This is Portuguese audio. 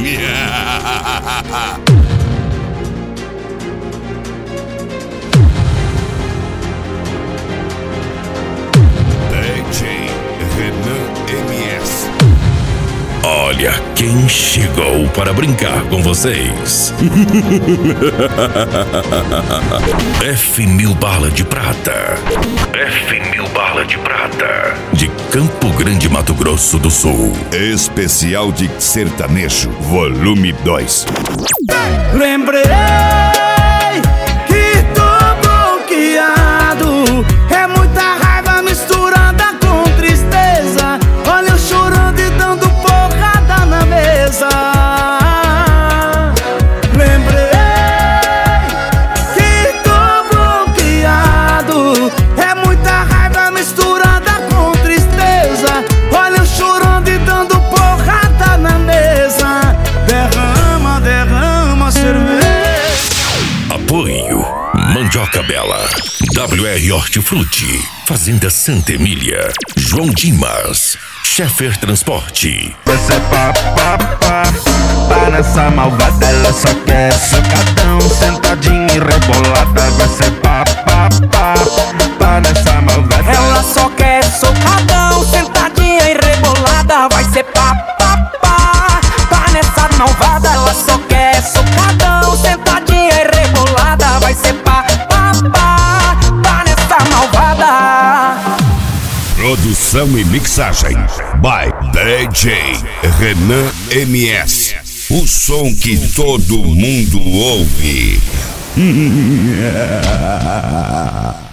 DJ Renan MS. Olha quem chegou para brincar com vocês. F1000 bala de prata. F1000 bala de prata. De Campo Grande, Mato Grosso do Sul. Especial de sertanejo, volume 2. Lembrei que tô bloqueado. É muita raiva misturada com tristeza. Olha eu chorando e dando porrada na mesa. Lembrei que tô bloqueado. É muita raiva misturada com tristeza. Olha eu chorando e dando porrada na mesa. Derrama, derrama cerveja. Apoio Mandioca Bela, WR Hortifruti, Fazenda Santa Emília, João Dimas, Sheffer Transporte. Você pá nessa malvada, ela só quer socadão, sentadinha e rebolada. Você pá nessa malvada. Ela só quer socadão, sentadinha e rebolada. Vai ser pá nessa malvada. Ela só quer socadão, sentadinha e rebolada. Vai ser pá nessa malvada. Produção e mixagem by DJ Renan MS. O som que todo mundo ouve.